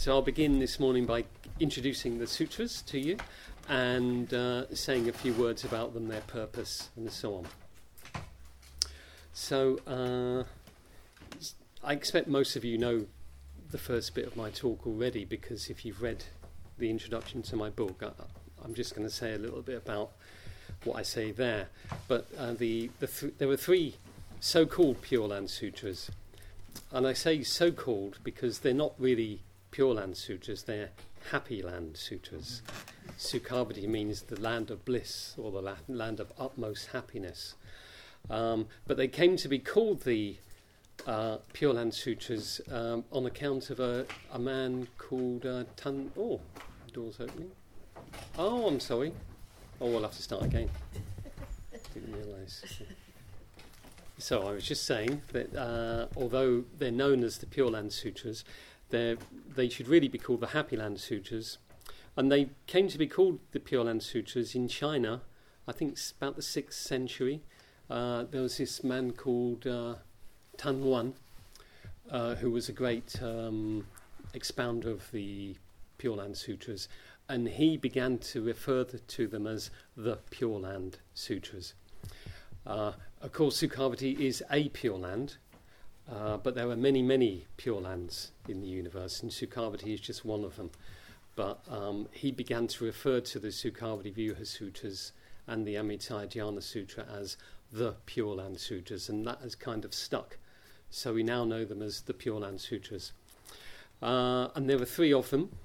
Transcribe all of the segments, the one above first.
So I'll begin this morning by introducing the sutras to you and saying a few words about them, their purpose, and so on. So I expect most of you know the first bit of my talk already, because if you've read the introduction to my book, I'm just going to say a little bit about what I say there. But there were three so-called Pure Land Sutras. And I say so-called because they're not really Pure Land Sutras, they're Happy Land Sutras. Sukhavati means the land of bliss, or the land of utmost happiness. But they came to be called the Pure Land Sutras on account of a man called Oh, door's opening. Oh, I'm sorry. Oh, we'll have to start again. Didn't realise. So I was just saying that although they're known as the Pure Land Sutras, they should really be called the Happy Land Sutras. And they came to be called the Pure Land Sutras in China, I think it's about the 6th century. There was this man called Tan Huan, who was a great expounder of the Pure Land Sutras, and he began to refer to them as the Pure Land Sutras. Of course, Sukhavati is a pure land, but there are many, many pure lands in the universe, and Sukhavati is just one of them. But he began to refer to the Sukhavati Vyuha Sutras and the Amitaya Dhyana Sutra as the Pure Land Sutras, and that has kind of stuck. So we now know them as the Pure Land Sutras. And there were three of them.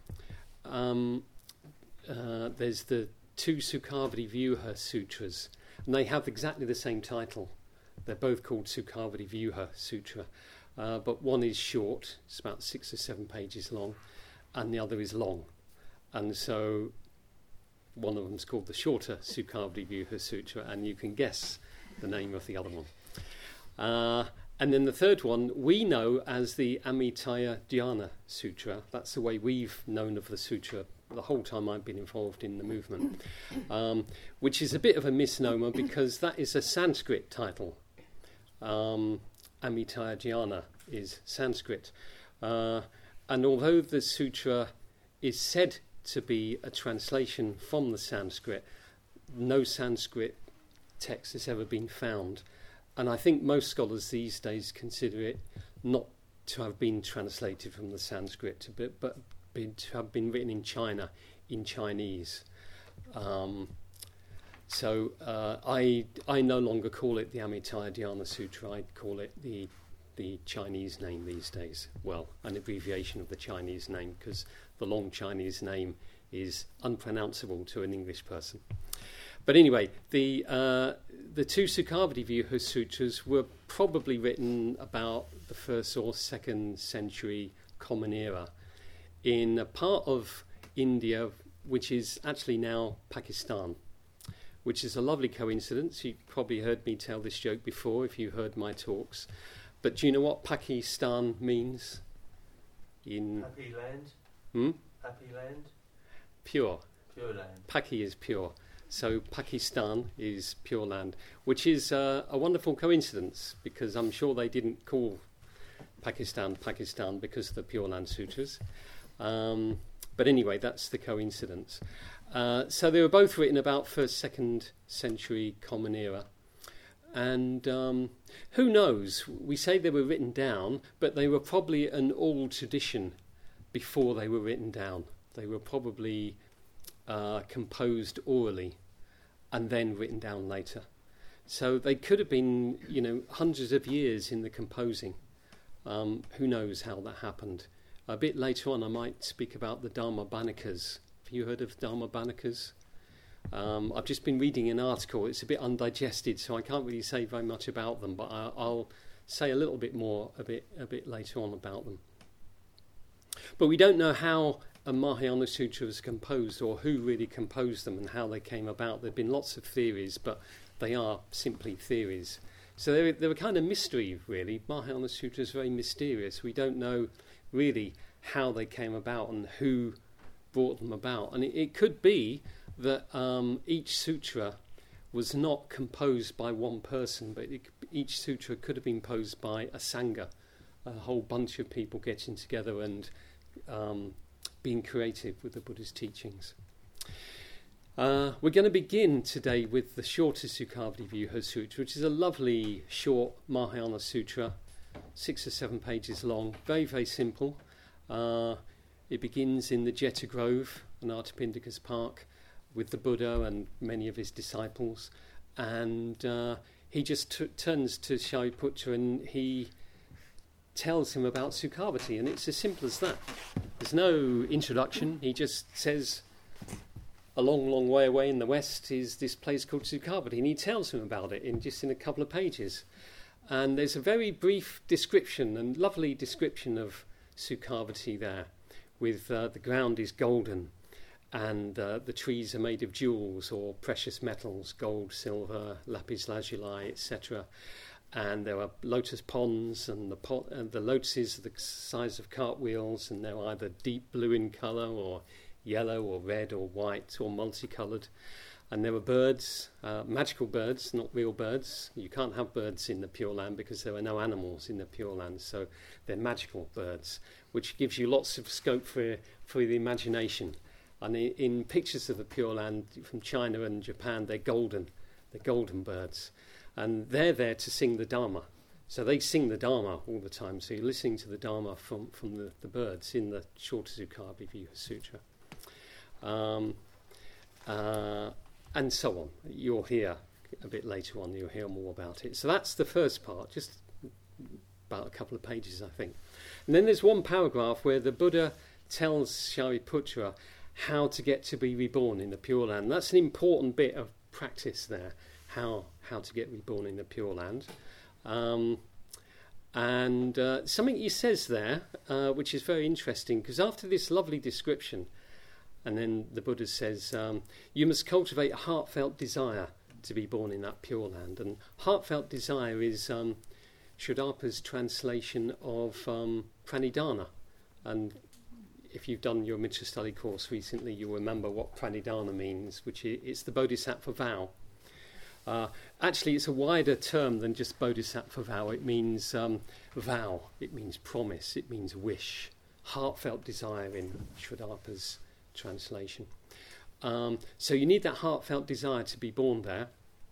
There's the two Sukhavati Vyuha Sutras, and they have exactly the same title. They're both called Sukhavati Vyuha Sutra, but one is short, it's about 6 or 7 pages long, and the other is long. And so one of them is called the shorter Sukhavati Vyuha Sutra, and you can guess the name of the other one. And then the third one we know as the Amitaya Dhyana Sutra. That's the way we've known of the sutra the whole time I've been involved in the movement, which is a bit of a misnomer because that is a Sanskrit title. Amitaya Dhyana is Sanskrit. And although the sutra is said to be a translation from the Sanskrit, no Sanskrit text has ever been found. And I think most scholars these days consider it not to have been translated from the Sanskrit, but to have been written in China, in Chinese. So I no longer call it the Amitaya Dhyana Sutra, I call it the Chinese name these days. Well, an abbreviation of the Chinese name, because the long Chinese name is unpronounceable to an English person. But anyway, the two Sukhavati Vyuha Sutras were probably written about the 1st or 2nd century Common Era in a part of India which is actually now Pakistan, which is a lovely coincidence. You've probably heard me tell this joke before if you heard my talks. But do you know what Pakistan means? Happy land? Happy land? Pure. Pure land. Paki is pure. So Pakistan is Pure Land, which is a wonderful coincidence, because I'm sure they didn't call Pakistan because of the Pure Land Sutras. But anyway, that's the coincidence. So they were both written about 1st, 2nd century Common Era. And who knows? We say they were written down, but they were probably an oral tradition before they were written down. They were probably composed orally and then written down later. So they could have been, hundreds of years in the composing. Who knows how that happened? A bit later on I might speak about the Dharmabhanikas. Have you heard of Dharmabhanikas? I've just been reading an article. It's a bit undigested, so I can't really say very much about them, but I'll say a little bit more a bit later on about them. But we don't know how a Mahayana Sutra was composed, or who really composed them and how they came about. There have been lots of theories, but they are simply theories. So they're a kind of mystery, really. Mahayana Sutra is very mysterious. We don't know really how they came about and who brought them about. And it could be that each sutra was not composed by one person, but each sutra could have been composed by a sangha, a whole bunch of people getting together and being creative with the Buddha's teachings. We're going to begin today with the shortest Sukhavati Vyuha Sutra, which is a lovely short Mahayana sutra, 6 or 7 pages long, very, very simple. It begins in the Jeta Grove, Anathapindika's park, with the Buddha and many of his disciples. And he just turns to Shariputra and he tells him about Sukhavati, and it's as simple as that. There's no introduction. He just says, a long, long way away in the west is this place called Sukhavati, and he tells him about it in a couple of pages. And there's a very brief description and lovely description of Sukhavati there, with the ground is golden, and the trees are made of jewels or precious metals, gold, silver, lapis lazuli, etc. And there are lotus ponds, and the lotuses are the size of cartwheels, and they're either deep blue in colour or yellow or red or white or multicoloured. And there are birds, magical birds, not real birds. You can't have birds in the Pure Land because there are no animals in the Pure Land, so they're magical birds, which gives you lots of scope for the imagination. And in pictures of the Pure Land from China and Japan, they're golden birds. And they're there to sing the Dharma. So they sing the Dharma all the time. So you're listening to the Dharma from the birds in the Shorta Sukhavati Vyuha Sutra. And so on. You'll hear a bit later on, you'll hear more about it. So that's the first part, just about a couple of pages, I think. And then there's one paragraph where the Buddha tells Shariputra how to get to be reborn in the Pure Land. That's an important bit of practice there, how to get reborn in the Pure Land. And something he says there, which is very interesting, because after this lovely description, and then the Buddha says, you must cultivate a heartfelt desire to be born in that Pure Land. And heartfelt desire is Shuddhapa's translation of pranidhana. And if you've done your Mitra study course recently, you'll remember what pranidhana means, which is the bodhisattva vow. Actually, it's a wider term than just bodhisattva vow. It means vow, it means promise, it means wish. Heartfelt desire in Shuddhapa's translation. So you need that heartfelt desire to be born there.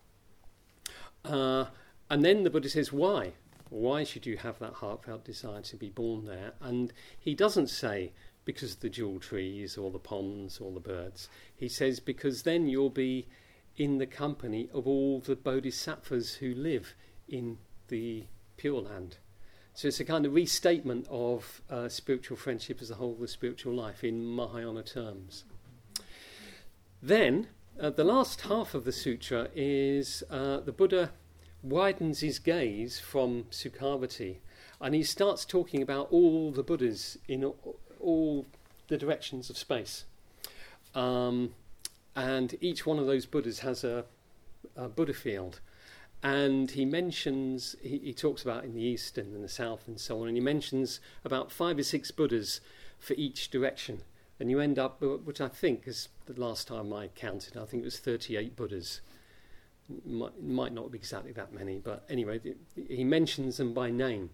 And then the Buddha says, why? Why should you have that heartfelt desire to be born there? And he doesn't say because of the jewel trees or the ponds or the birds. He says because then you'll be in the company of all the bodhisattvas who live in the Pure Land. So it's a kind of restatement of spiritual friendship as a whole, the spiritual life in Mahayana terms. Then, the last half of the sutra is the Buddha widens his gaze from Sukhavati, and he starts talking about all the Buddhas in all the directions of space. And each one of those Buddhas has a Buddha field. And he mentions, he talks about in the east and in the south and so on, and he mentions about 5 or 6 Buddhas for each direction. And you end up, which I think is the last time I counted, I think it was 38 Buddhas. Might not be exactly that many, but anyway, he mentions them by name.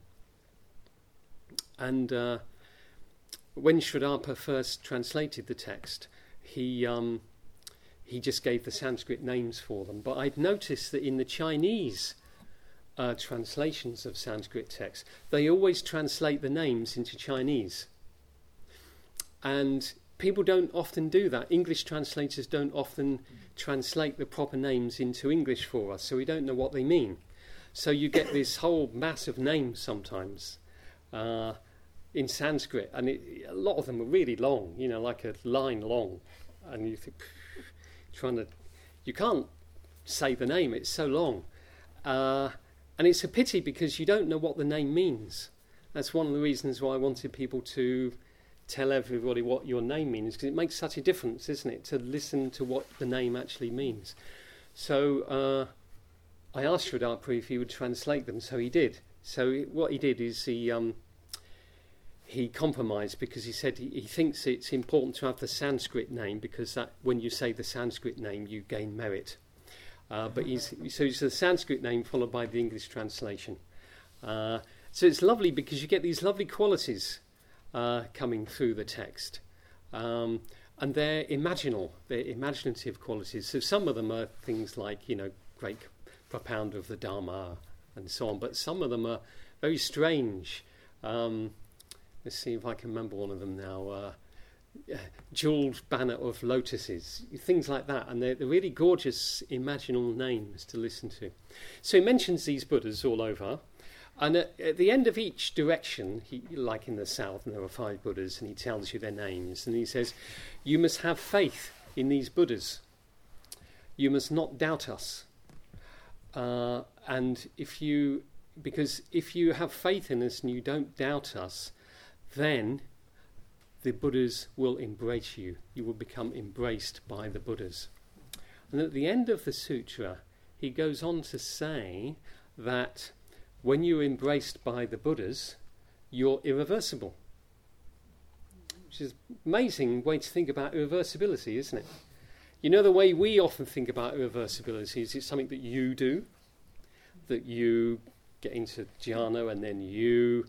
And when Shuddhapa first translated the text, he just gave the Sanskrit names for them. But I'd noticed that in the Chinese translations of Sanskrit texts, they always translate the names into Chinese. And people don't often do that. English translators don't often translate the proper names into English for us, so we don't know what they mean. So you get this whole mass of names sometimes in Sanskrit, and a lot of them are really long, like a line long. And you think, you can't say the name, it's so long. And it's a pity because you don't know what the name means. That's one of the reasons why I wanted people to tell everybody what your name means, because it makes such a difference, isn't it, to listen to what the name actually means. So I asked Shuddhapa if he would translate them, so he did. So what he did is he compromised, because he said he thinks it's important to have the Sanskrit name, because that when you say the Sanskrit name you gain merit. But so it's the Sanskrit name followed by the English translation. So it's lovely because you get these lovely qualities coming through the text. And they're imaginative qualities. So some of them are things like, great propounder of the Dharma and so on, but some of them are very strange. Let's see if I can remember one of them now. Jeweled banner of lotuses, things like that, and they're really gorgeous imaginal names to listen to. So he mentions these Buddhas all over, and at the end of each direction, like in the south, and there are 5 Buddhas, and he tells you their names, and he says, you must have faith in these Buddhas. You must not doubt us. And because if you have faith in us and you don't doubt us, then the Buddhas will embrace you. You will become embraced by the Buddhas. And at the end of the sutra, he goes on to say that when you're embraced by the Buddhas, you're irreversible. Which is an amazing way to think about irreversibility, isn't it? The way we often think about irreversibility is it's something that you do, that you get into jhana and then you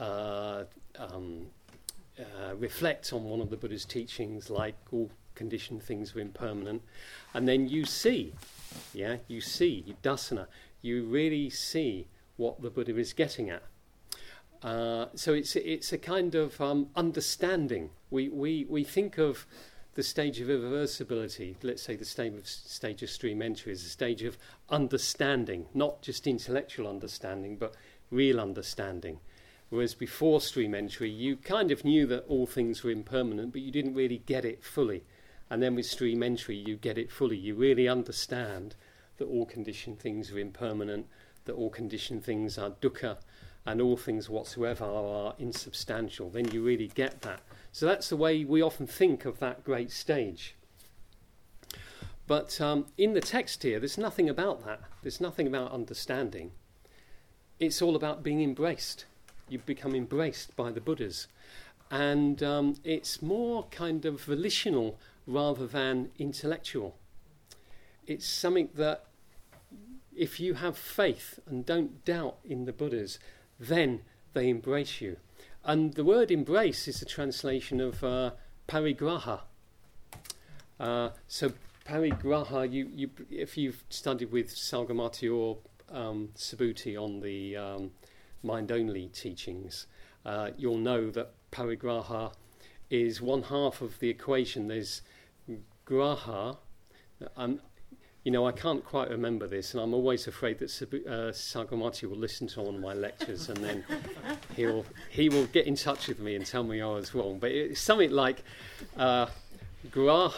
reflect on one of the Buddha's teachings, like all conditioned things are impermanent, and then you see dasana, you really see what the Buddha is getting at. So it's a kind of understanding. We think of the stage of irreversibility, let's say the stage of stream entry, is a stage of understanding, not just intellectual understanding, but real understanding. Whereas before stream entry, you kind of knew that all things were impermanent, but you didn't really get it fully. And then with stream entry, you get it fully. You really understand that all conditioned things are impermanent, that all conditioned things are dukkha, and all things whatsoever are insubstantial. Then you really get that. So that's the way we often think of that great stage. But in the text here, there's nothing about that. There's nothing about understanding. It's all about being embraced. You become embraced by the Buddhas. And it's more kind of volitional rather than intellectual. It's something that if you have faith and don't doubt in the Buddhas, then they embrace you. And the word embrace is a translation of parigraha. So parigraha, you if you've studied with Salgamati or Subhuti on the mind-only teachings, you'll know that parigraha is one half of the equation. There's graha. I can't quite remember this, and I'm always afraid that Salgamati will listen to one of my lectures, and then he will get in touch with me and tell me I was wrong. But it's something like graha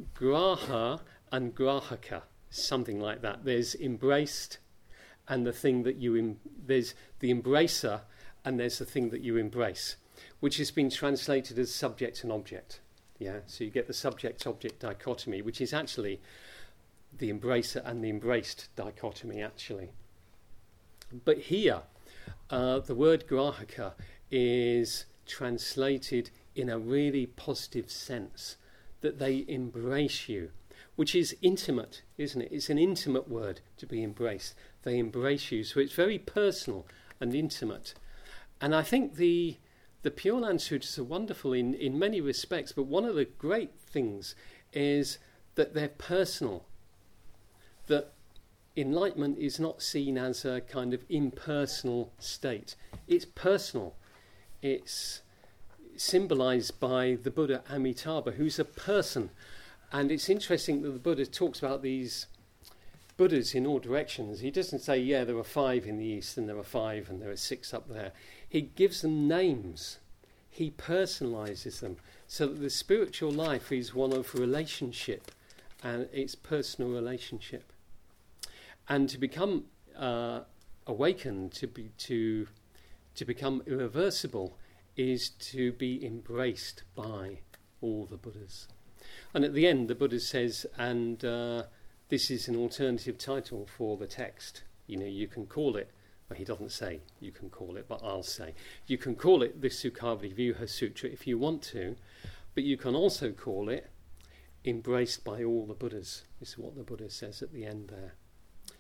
and grahaka, something like that. There's embraced, and the thing that there's the embracer, and there's the thing that you embrace, which has been translated as subject and object. Yeah, so you get the subject-object dichotomy, which is actually the embracer and the embraced dichotomy, actually. But here, the word grahaka is translated in a really positive sense, that they embrace you, which is intimate, isn't it? It's an intimate word, to be embraced. They embrace you, so it's very personal and intimate. And I think the Pure Land Sutras are wonderful in many respects, but one of the great things is that they're personal. That enlightenment is not seen as a kind of impersonal state. It's personal. It's symbolized by the Buddha Amitabha, who's a person. And it's interesting that the Buddha talks about these Buddhas in all directions. He doesn't say, there are 5 in the east and there are 5 and there are 6 up there. He gives them names. He personalizes them so that the spiritual life is one of relationship, and it's personal relationship. And to become awakened, to become irreversible, is to be embraced by all the Buddhas. And at the end, the Buddha says, and this is an alternative title for the text. You can call it, well, he doesn't say you can call it, but I'll say. You can call it the Sukhavati Vyuha Sutra if you want to, but you can also call it Embraced by All the Buddhas. This is what the Buddha says at the end there.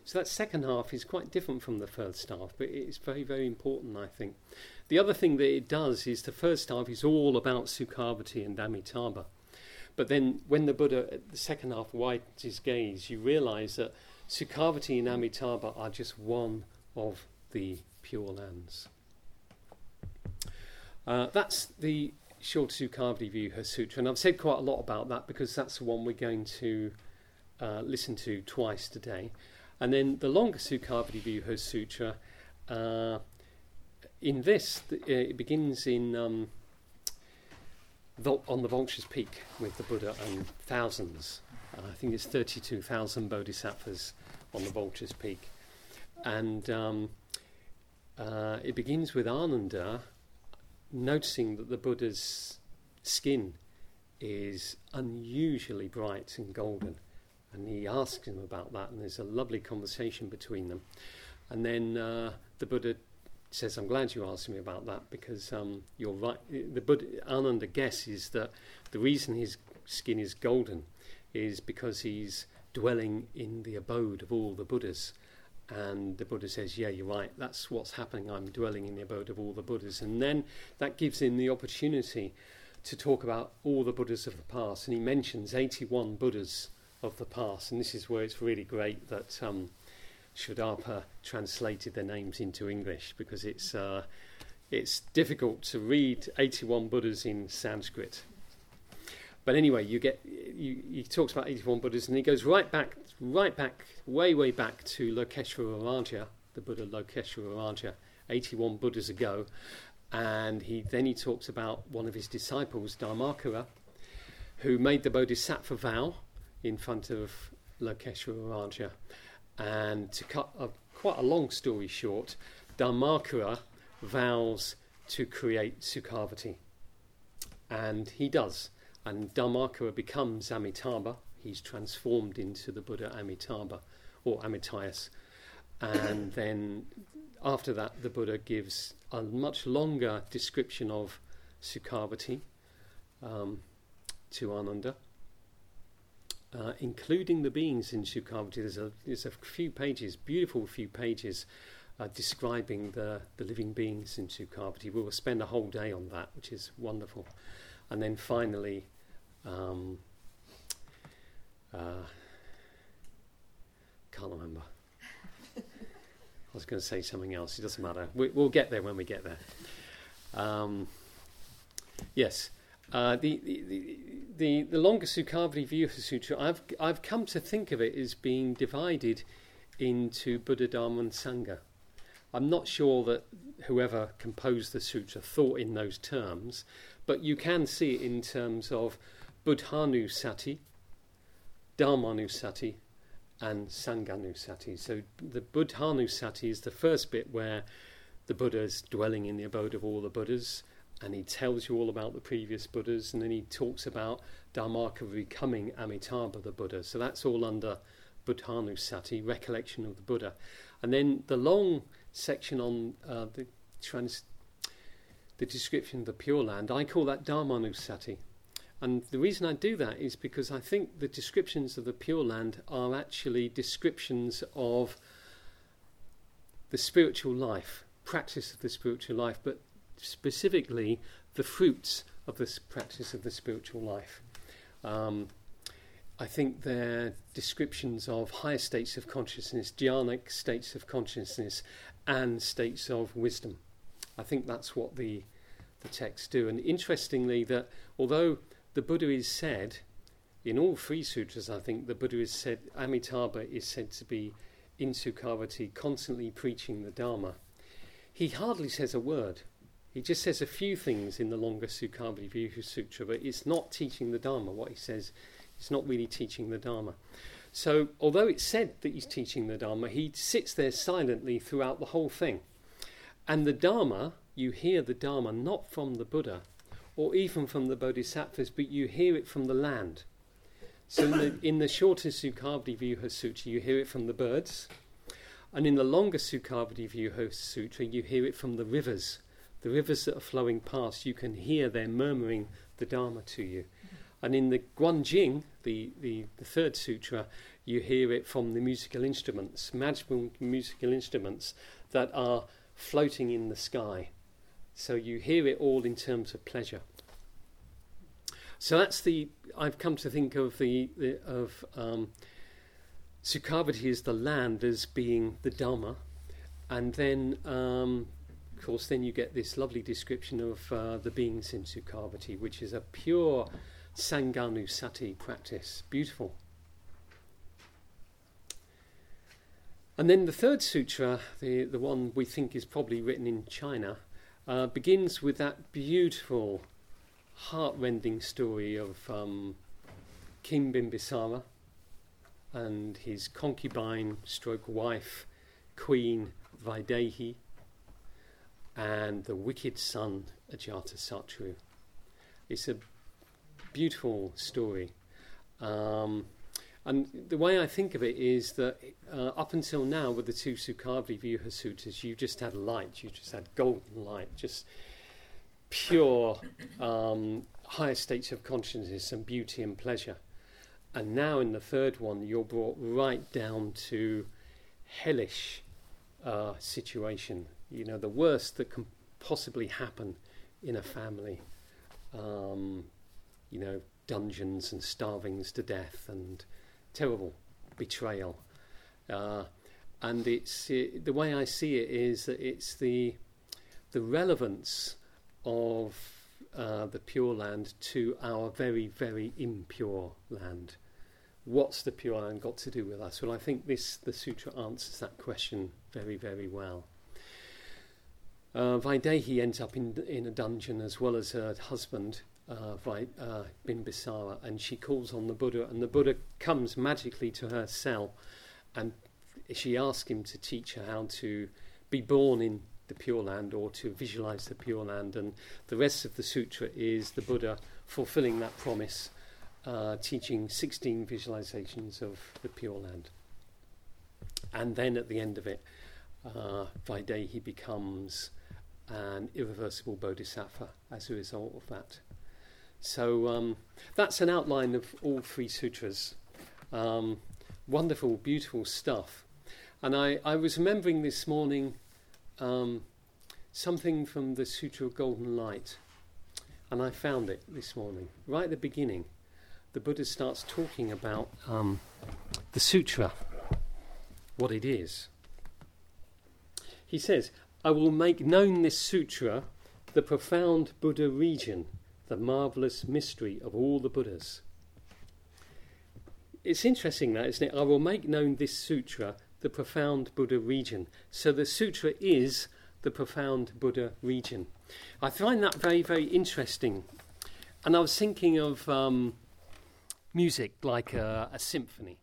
So that second half is quite different from the first half, but it's very, very important, I think. The other thing that it does is the first half is all about Sukhavati and Amitabha. But then when the Buddha, the second half, widens his gaze, you realise that Sukhavati and Amitabha are just one of the Pure Lands. That's the short Sukhavati Vyuha Sutra, and I've said quite a lot about that because that's the one we're going to listen to twice today. And then the longer Sukhavati Vyuha Sutra, in this, it begins in on the Vulture's Peak with the Buddha and thousands. I think it's 32,000 bodhisattvas on the Vulture's Peak. And it begins with Ananda noticing that the Buddha's skin is unusually bright and golden. And he asks him about that, and there's a lovely conversation between them. And then the Buddha says, I'm glad you asked me about that, because you're right. The Buddha, Ananda guesses that the reason his skin is golden is because he's dwelling in the abode of all the Buddhas. And the Buddha says, yeah, you're right, that's what's happening, I'm dwelling in the abode of all the Buddhas. And then that gives him the opportunity to talk about all the Buddhas of the past. And he mentions 81 Buddhas of the past, and this is where it's really great that Shodapa translated their names into English, because it's difficult to read 81 Buddhas in Sanskrit. But anyway, he talks about 81 Buddhas, and he goes right back, way back to Lokeshvara Raja, the Buddha Lokeshvara Raja, 81 Buddhas ago, and then he talks about one of his disciples, Dharmakara, who made the Bodhisattva vow in front of Lokeshvara Raja. And to cut quite a long story short, Dharmakara vows to create Sukhavati. And he does. And Dharmakara becomes Amitabha. He's transformed into the Buddha Amitabha, or Amitayus. And then after that, the Buddha gives a much longer description of Sukhavati to Ananda. Including the beings in Sukhavati. There's a few pages, beautiful few pages, describing the living beings in Sukhavati. We will spend a whole day on that, which is wonderful. And then finally, can't remember. I was going to say something else. It doesn't matter. We'll get there when we get there. Yes. The longer Sukhavati Vyuha Sutra, I've come to think of it as being divided into Buddha, Dharma and Sangha. I'm not sure that whoever composed the sutra thought in those terms, but you can see it in terms of Buddhanusati, Dharmanusati and Sanghanusati. So the Buddhanusati is the first bit where the Buddha is dwelling in the abode of all the Buddhas, and he tells you all about the previous Buddhas, and then he talks about Dharmakara becoming Amitabha, the Buddha. So that's all under Buddhanusati, recollection of the Buddha. And then the long section on the description of the Pure Land, I call that Dharmanusati. And the reason I do that is because I think the descriptions of the Pure Land are actually descriptions of the spiritual life, practice of the spiritual life, but specifically the fruits of this practice of the spiritual life. I think they're descriptions of higher states of consciousness, dhyanic states of consciousness, and states of wisdom. I think that's what the texts do. And interestingly, that although the Buddha is said, in all three sutras, I think the Buddha is said, Amitabha is said to be in Sukhavati, constantly preaching the Dharma, he hardly says a word. He just says a few things in the longer Sukhavati Vyuha Sutra, but it's not teaching the Dharma. What he says, it's not really teaching the Dharma. So, although it's said that he's teaching the Dharma, he sits there silently throughout the whole thing. And the Dharma, you hear the Dharma not from the Buddha, or even from the Bodhisattvas, but you hear it from the land. So in the shorter Sukhavati Vyuha Sutra, you hear it from the birds. And in the longer Sukhavati Vyuha Sutra, you hear it from the rivers. The rivers that are flowing past, you can hear them murmuring the Dharma to you. And in the Guanjing, the third sutra, you hear it from the musical instruments, magical musical instruments that are floating in the sky. So you hear it all in terms of pleasure. So I've come to think of Sukhavati as the land as being the Dhamma, and then of course then you get this lovely description of the beings in Sukhavati, which is a pure Sanganusati practice. Beautiful. And then the third sutra, the one we think is probably written in China, begins with that beautiful, heart-rending story of King Bimbisara and his concubine stroke wife, Queen Vaidehi, and the wicked son Ajatasattu. It's a beautiful story. And the way I think of it is that up until now, with the two Sukhavati Vyuha Sutras, you just had light, you just had golden light, just pure higher states of consciousness and beauty and pleasure. And now in the third one, you're brought right down to hellish situation. You know, the worst that can possibly happen in a family. You know, dungeons and starvings to death and terrible betrayal. And the way I see it is that it's the relevance of the Pure Land to our very, very impure land. What's the Pure Land got to do with us? Well, I think the sutra answers that question very, very well. Vaidehi ends up in a dungeon as well as her husband, Bimbisara, and she calls on the Buddha, and the Buddha comes magically to her cell, and she asks him to teach her how to be born in the Pure Land or to visualize the Pure Land. And the rest of the sutra is the Buddha fulfilling that promise, teaching 16 visualizations of the Pure Land. And then at the end of it, Vaidehi becomes an irreversible bodhisattva as a result of that. So that's an outline of all three sutras. Wonderful, beautiful stuff. And I was remembering this morning something from the Sutra of Golden Light, and I found it this morning. Right at the beginning, the Buddha starts talking about the sutra, what it is. He says, I will make known this sutra, the profound Buddha region, the marvellous mystery of all the Buddhas. It's interesting that, isn't it? I will make known this sutra, the profound Buddha region. So the sutra is the profound Buddha region. I find that very, very interesting. And I was thinking of music like a symphony.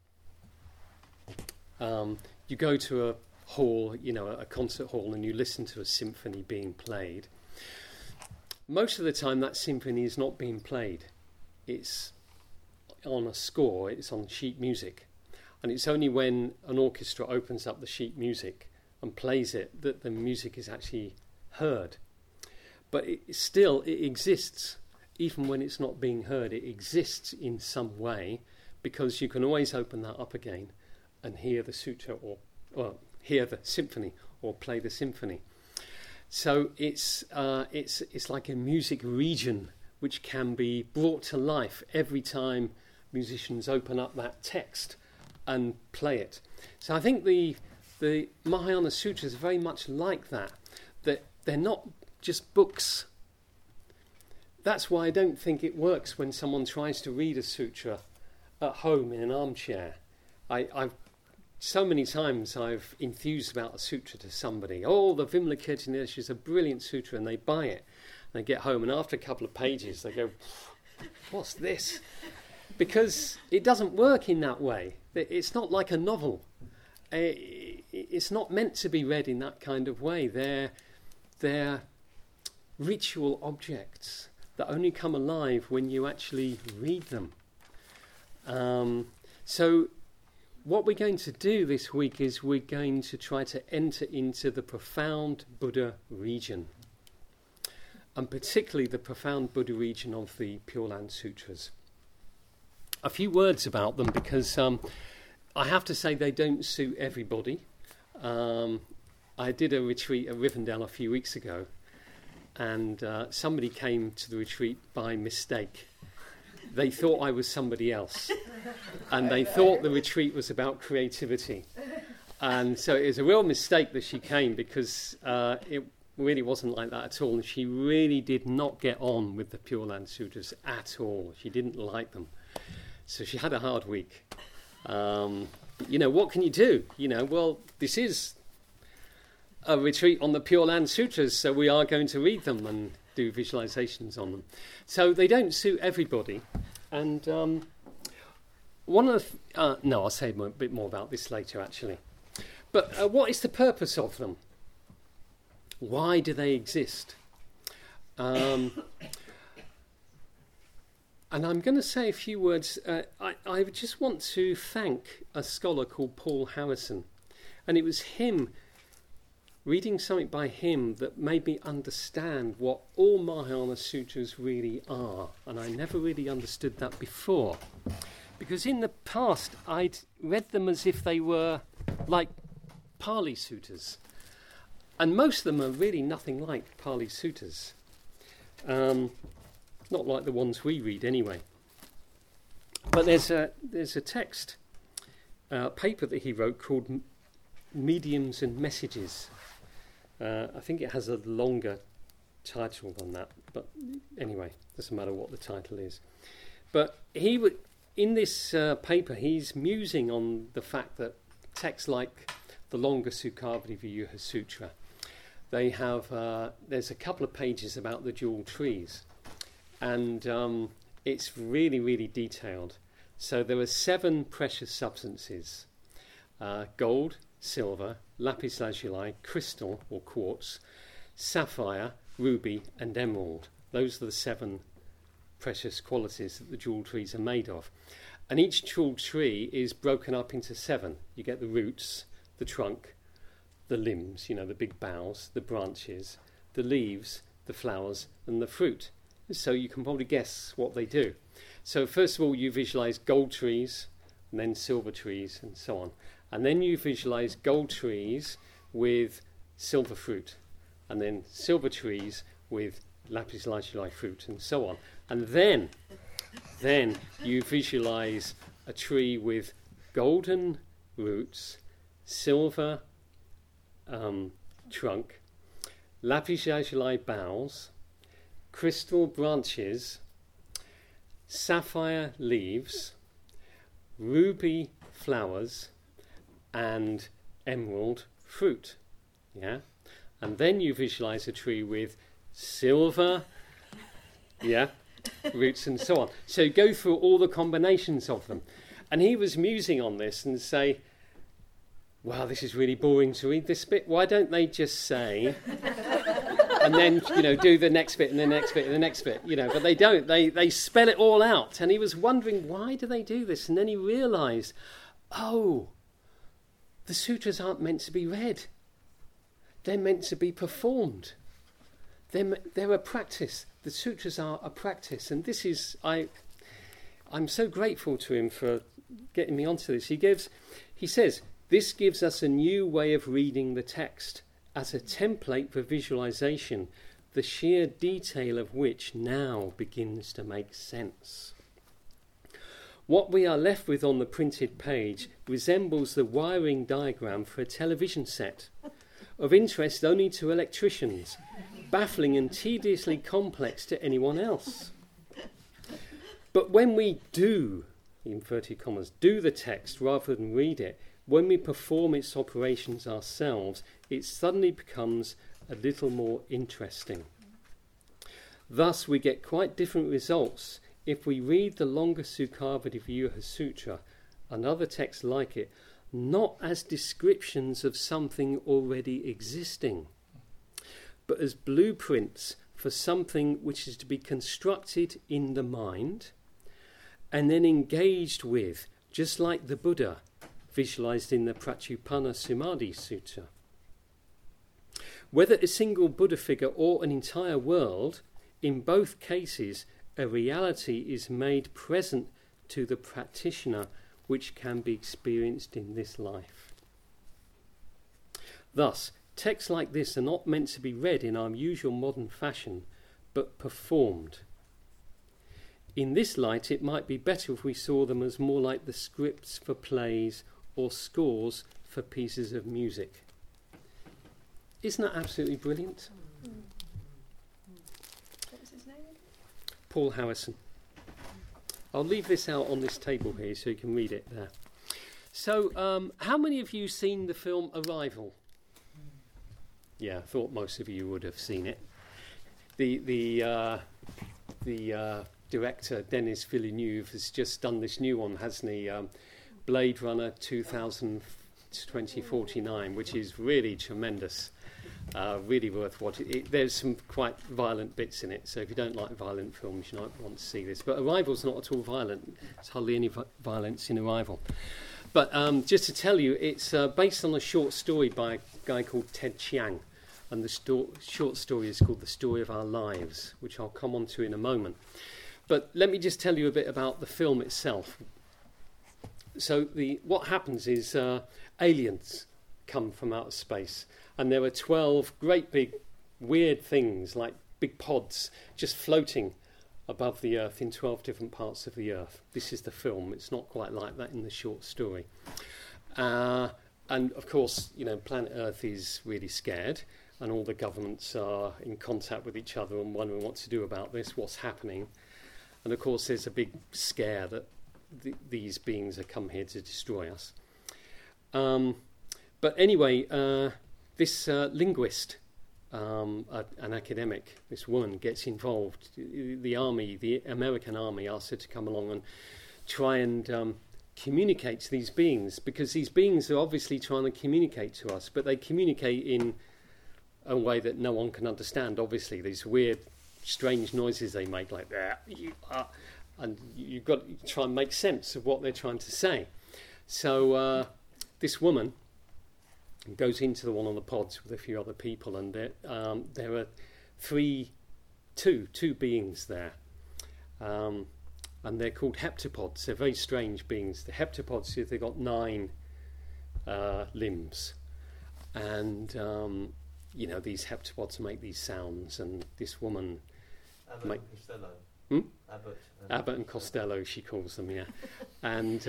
You go to a hall, you know, a concert hall, and you listen to a symphony being played. Most of the time that symphony is not being played. It's on a score, it's on sheet music. And it's only when an orchestra opens up the sheet music and plays it that the music is actually heard. But it exists, even when it's not being heard. It exists in some way, because you can always open that up again and hear the sutra or hear the symphony or play the symphony. So it's like a music region which can be brought to life every time musicians open up that text and play it. So I think the Mahayana Sutras are very much like that they're not just books. That's why I don't think it works when someone tries to read a sutra at home in an armchair. I've so many times I've enthused about a sutra to somebody. Oh, the Vimalakirtaniya is a brilliant sutra, and they buy it. And they get home, and after a couple of pages, they go, what's this? Because it doesn't work in that way. It's not like a novel. It's not meant to be read in that kind of way. They're ritual objects that only come alive when you actually read them. So what we're going to do this week is we're going to try to enter into the profound Buddha region, and particularly the profound Buddha region of the Pure Land Sutras. a few words about them because I have to say they don't suit everybody. I did a retreat at Rivendell a few weeks ago, and somebody came to the retreat by mistake. They thought I was somebody else, and they thought the retreat was about creativity. And so it was a real mistake that she came, because it really wasn't like that at all. And she really did not get on with the Pure Land Sutras at all. She didn't like them. So she had a hard week. What can you do? Well, this is a retreat on the Pure Land Sutras, so we are going to read them and do visualizations on them. So they don't suit everybody. And one of the... I'll say a bit more about this later, actually. But what is the purpose of them? Why do they exist? And I'm going to say a few words. I just want to thank a scholar called Paul Harrison. And it was him, reading something by him, that made me understand what all Mahayana Sutras really are. And I never really understood that before. Because in the past, I'd read them as if they were like Pali Sutras. And most of them are really nothing like Pali Sutras. Not like the ones we read anyway. But there's a text, paper that he wrote called Mediums and Messages. I think it has a longer title than that. But anyway, doesn't matter what the title is. But in this paper, he's musing on the fact that texts like the longer Sukhavati Vyuha Sutra, they have, there's a couple of pages about the jewel trees, and it's really, really detailed. So there are 7 precious substances: gold, silver, lapis lazuli, crystal or quartz, sapphire, ruby and emerald. Those are the 7 precious qualities that the jewel trees are made of. And each jewel tree is broken up into 7. You get the roots, the trunk, the limbs, the big boughs, the branches, the leaves, the flowers, and the fruit. So you can probably guess what they do. So first of all, you visualize gold trees, and then silver trees, and so on. And then you visualize gold trees with silver fruit, and then silver trees with lapis lazuli fruit, and so on. And then you visualize a tree with golden roots, silver trunk, lapis lazuli boughs, crystal branches, sapphire leaves, ruby flowers, and emerald fruit. Yeah? And then you visualize a tree with silver, roots and so on. So go through all the combinations of them. And he was musing on this and say, wow, this is really boring to read this bit. Why don't they just say, and then, do the next bit and the next bit and the next bit, but they don't. They spell it all out. And he was wondering, why do they do this? And then he realized, the sutras aren't meant to be read. They're meant to be performed. They're a practice. The sutras are a practice. And this is, I'm so grateful to him for getting me onto this. He says, this gives us a new way of reading the text as a template for visualization, the sheer detail of which now begins to make sense. What we are left with on the printed page resembles the wiring diagram for a television set, of interest only to electricians, baffling and tediously complex to anyone else. But when we do, in inverted commas, do the text rather than read it, when we perform its operations ourselves, it suddenly becomes a little more interesting. Thus, we get quite different results if we read the longer Sukhavati Vyuha Sutra and other texts like it, not as descriptions of something already existing, but as blueprints for something which is to be constructed in the mind and then engaged with, just like the Buddha visualized in the Pratyupana Samadhi Sutta. Whether a single Buddha figure or an entire world, in both cases a reality is made present to the practitioner which can be experienced in this life. Thus, texts like this are not meant to be read in our usual modern fashion, but performed. In this light, it might be better if we saw them as more like the scripts for plays or scores for pieces of music. Isn't that absolutely brilliant? What was his name again? Paul Howison. I'll leave this out on this table here so you can read it there. So, how many of you seen the film Arrival? Yeah, I thought most of you would have seen it. The director, Denis Villeneuve, has just done this new one, hasn't he? Blade Runner 2049, which is really tremendous. Really worth watching. There's some quite violent bits in it, so if you don't like violent films, you might want to see this. But Arrival's not at all violent. There's hardly any violence in Arrival. But just to tell you, it's based on a short story by a guy called Ted Chiang. And the short story is called The Story of Our Lives, which I'll come on to in a moment. But let me just tell you a bit about the film itself. So what happens is aliens come from outer space, and there are 12 great big weird things, like big pods, just floating above the Earth in 12 different parts of the Earth. This is the film. It's not quite like that in the short story. And, of course, planet Earth is really scared, and all the governments are in contact with each other and wondering what to do about this, what's happening. And, of course, there's a big scare that these beings have come here to destroy us. But anyway, this linguist, an academic, this woman gets involved. The army, the American army, asks her to come along and try and communicate to these beings, because these beings are obviously trying to communicate to us, but they communicate in a way that no one can understand. Obviously, these weird, strange noises they make, like that, and you've got to try and make sense of what they're trying to say. So this woman goes into the one on the pods with a few other people, and there are two beings there, and they're called heptapods. They're very strange beings. The heptapods, they've got 9 limbs, and these heptapods make these sounds, and this woman Abbott and Costello. Abbott and Costello, she calls them, yeah. And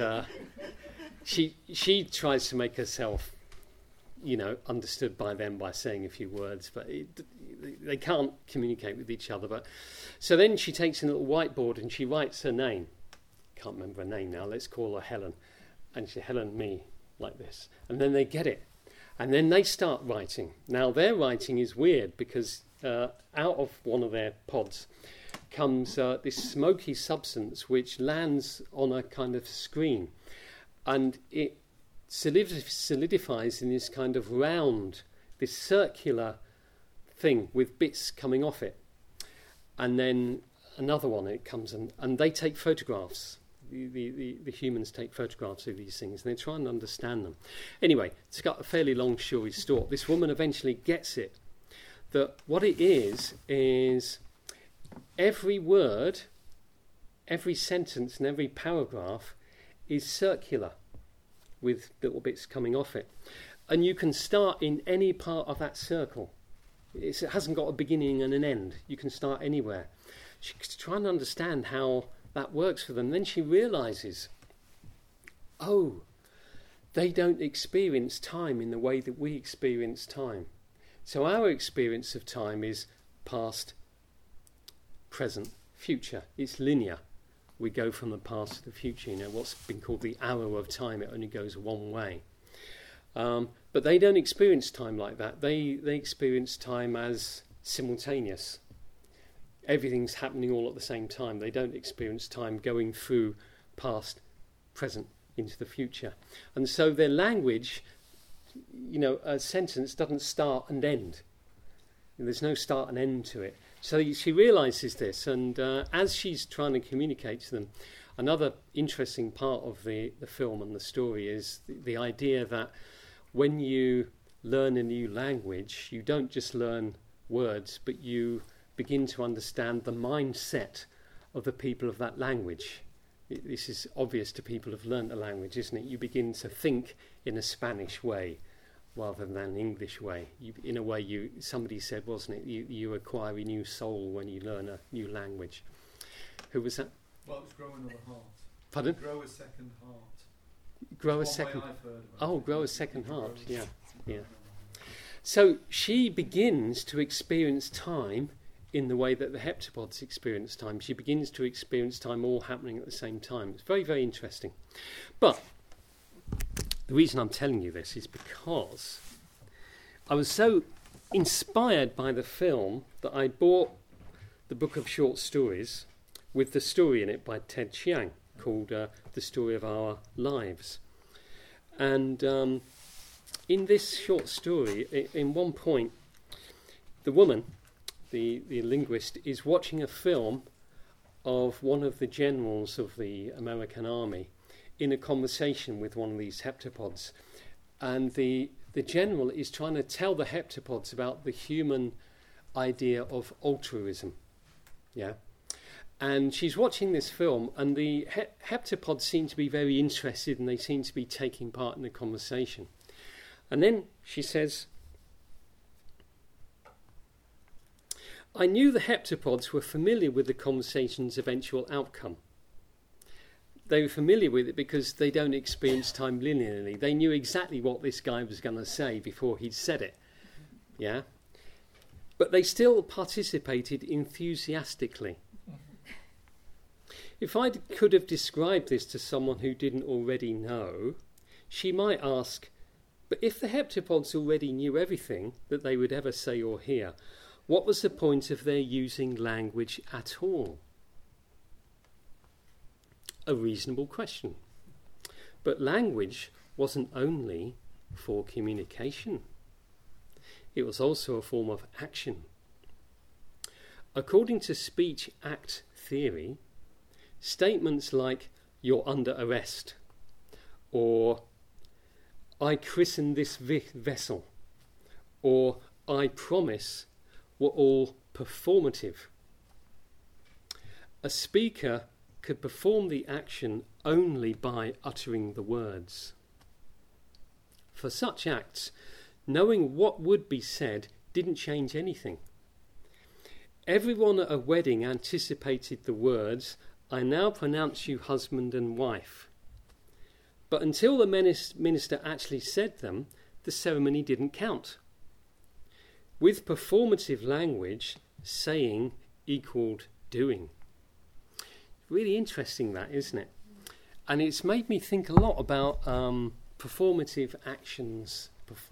she tries to make herself, understood by them by saying a few words, but they can't communicate with each other. But so then she takes a little whiteboard and she writes her name. Can't remember her name now. Let's call her Helen. And she Helen me like this. And then they get it. And then they start writing. Now their writing is weird because out of one of their pods comes this smoky substance which lands on a kind of screen, and it solidifies in this kind of round, this circular thing with bits coming off it. And then another one, it comes and they take photographs. The humans take photographs of these things and they try and understand them. Anyway, it's got a fairly long story short. This woman eventually gets it, that what it is every word, every sentence and every paragraph is circular with little bits coming off it. And you can start in any part of that circle. It hasn't got a beginning and an end. You can start anywhere. She's trying to understand how that works for them. Then she realises, they don't experience time in the way that we experience time. So our experience of time is past, present, future. It's linear. We go from the past to the future. What's been called the arrow of time, it only goes one way. But they don't experience time like that. They experience time as simultaneous. Everything's happening all at the same time. They don't experience time going through past, present, into the future. And so their language, a sentence doesn't start and end. There's no start and end to it. So she realises this, and as she's trying to communicate to them, another interesting part of the film and the story is the idea that when you learn a new language, you don't just learn words, but you begin to understand the mindset of the people of that language. this is obvious to people who've learnt a language, isn't it? You begin to think in a Spanish way rather than an English way. In a way, somebody said, wasn't it, you acquire a new soul when you learn a new language. Who was that? Well, it was growing of the heart. Pardon? Grow a second heart. Grow a second. Grow a second heart. Yeah. So she begins to experience time in the way that the heptapods experience time. She begins to experience time all happening at the same time. It's very, very interesting. But the reason I'm telling you this is because I was so inspired by the film that I bought the book of short stories with the story in it by Ted Chiang called The Story of Our Lives. And in this short story, in one point, the woman, the linguist, is watching a film of one of the generals of the American army in a conversation with one of these heptapods. And the general is trying to tell the heptapods about the human idea of altruism. Yeah. And she's watching this film, and the heptapods seem to be very interested, and they seem to be taking part in the conversation. And then she says, I knew the heptapods were familiar with the conversation's eventual outcome. They were familiar with it because they don't experience time linearly. They knew exactly what this guy was going to say before he'd said it. Yeah? But they still participated enthusiastically. If I could have described this to someone who didn't already know, she might ask, but if the heptapods already knew everything that they would ever say or hear, what was the point of their using language at all? A reasonable question. But language wasn't only for communication. It was also a form of action. According to speech act theory, statements like, you're under arrest, or I christen this vessel, or I promise, were all performative. A speaker could perform the action only by uttering the words. For such acts, knowing what would be said didn't change anything. Everyone at a wedding anticipated the words, I now pronounce you husband and wife. But until the minister actually said them, the ceremony didn't count. With performative language, saying equaled doing. Really interesting, that, isn't it? And it's made me think a lot about performative actions,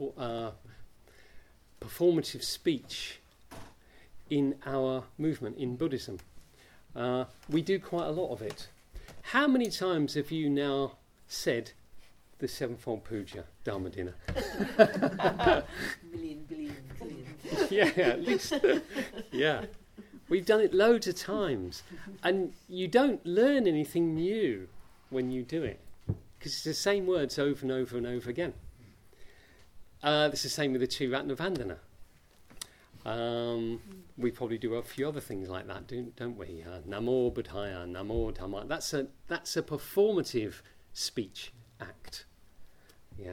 performative speech in our movement, in Buddhism. We do quite a lot of it. How many times have you now said the Sevenfold Puja, Dharma Dinner? Billion. Yeah, at least. Yeah. We've done it loads of times. And you don't learn anything new when you do it, because it's the same words over and over and over again. It's the same with the Triratna Vandana. We probably do a few other things like that, don't we? Namo Buddhaya, Namo Dhamma. That's a performative speech act. Yeah.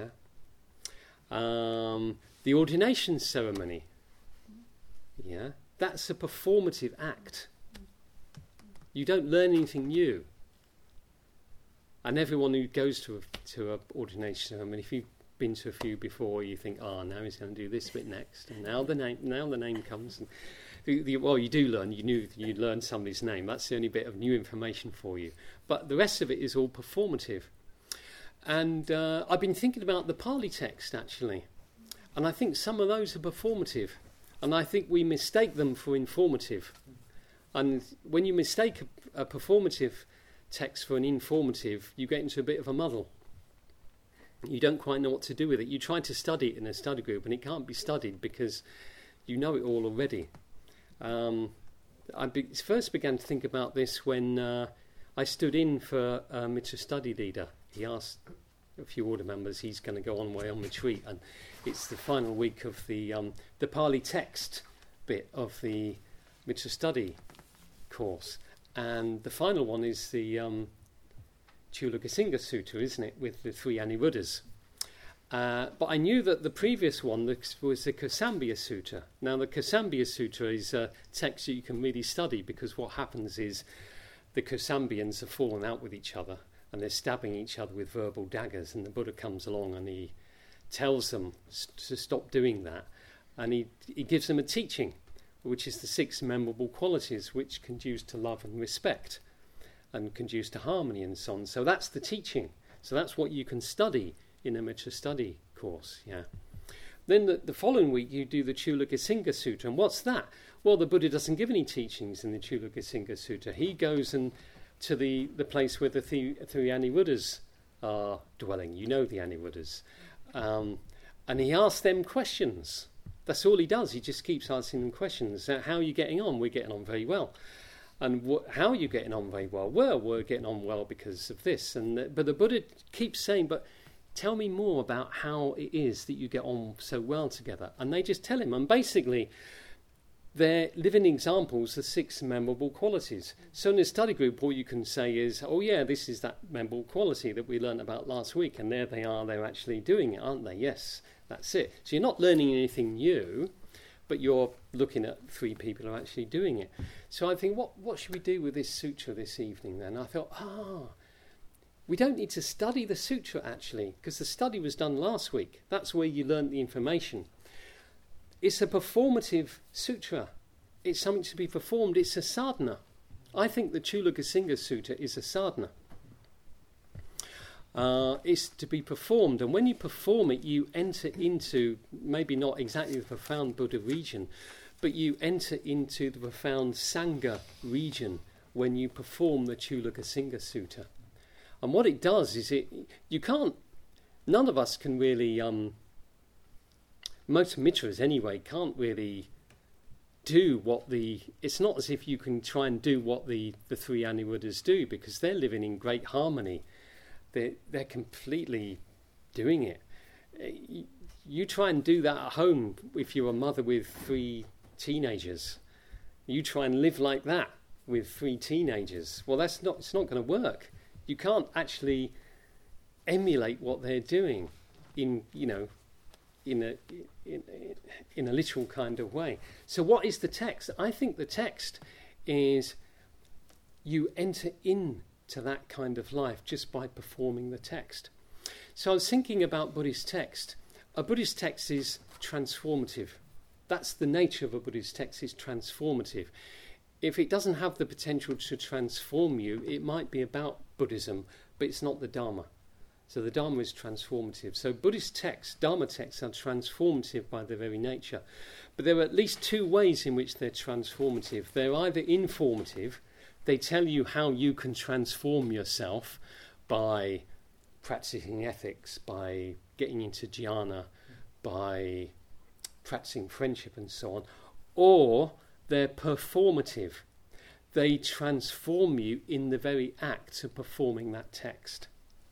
The ordination ceremony. Yeah. That's a performative act. You don't learn anything new. And everyone who goes to a ordination ceremony, if you've been to a few before, you think, now he's going to do this bit next, and now the name comes. And you do learn. You learn somebody's name. That's the only bit of new information for you. But the rest of it is all performative. And I've been thinking about the Pali text actually, and I think some of those are performative. And I think we mistake them for informative. And when you mistake a performative text for an informative, you get into a bit of a muddle. You don't quite know what to do with it. You try to study it in a study group, and it can't be studied because you know it all already. I first began to think about this when I stood in for a Mitra study leader. He asked a few order members, he's going to go on way on retreat, and it's the final week of the Pali text bit of the Mitra study course, and the final one is the Chula-Gasinga Sutta, isn't it, with the 3 Aniruddhas. But I knew that the previous one was the Kosambhya Sutta. Now, the Kosambhya Sutta is a text that you can really study, because what happens is the Kosambhyans have fallen out with each other and they're stabbing each other with verbal daggers, and the Buddha comes along and he tells them to stop doing that, and he gives them a teaching, which is the 6 memorable qualities which conduce to love and respect and conduce to harmony and so on. So that's the teaching. So that's what you can study in a mature study course. Yeah. Then the following week you do the Chula-Gasinga Sutta. And what's that? Well, the Buddha doesn't give any teachings in the Chula-Gasinga Sutta. He goes to the place where the 3 Aniruddhas are dwelling. You know the Aniruddhas. And he asks them questions. That's all he does. He just keeps asking them questions. How are you getting on? We're getting on very well. And how are you getting on very well? Well, we're getting on well because of this. But the Buddha keeps saying, but tell me more about how it is that you get on so well together. And they just tell him. And basically, they're living examples of 6 memorable qualities. So in the study group, all you can say is, oh yeah, this is that memorable quality that we learned about last week. And there they are, they're actually doing it, aren't they? Yes, that's it. So you're not learning anything new, but you're looking at 3 people who are actually doing it. So I think, what should we do with this sutra this evening then? I thought, we don't need to study the sutra actually, because the study was done last week. That's where you learned the information. It's a performative sutra. It's something to be performed. It's a sadhana. I think the Chula-Gasinga Sutta is a sadhana. It's to be performed, and when you perform it, you enter into, maybe not exactly the profound Buddha region, but you enter into the profound Sangha region when you perform the Chula-Gasinga Sutta. And what it does is none of us can really, most mitras anyway, can't really do it's not as if you can try and do what the 3 Aniruddhas do, because they're living in great harmony. They're completely doing it. You try and do that at home if you're a mother with 3 teenagers. You try and live like that with 3 teenagers. Well, it's not going to work. You can't actually emulate what they're doing in a literal kind of way. So what is the text? I think the text is you enter into that kind of life just by performing the text. So I was thinking about Buddhist text. A Buddhist text is transformative. That's the nature of a Buddhist text, is transformative. If it doesn't have the potential to transform you, it might be about Buddhism, but it's not the Dharma. So the Dharma is transformative. So Buddhist texts, Dharma texts, are transformative by their very nature. But there are at least 2 ways in which they're transformative. They're either informative. They tell you how you can transform yourself by practicing ethics, by getting into jhana, by practicing friendship and so on. Or they're performative. They transform you in the very act of performing that text.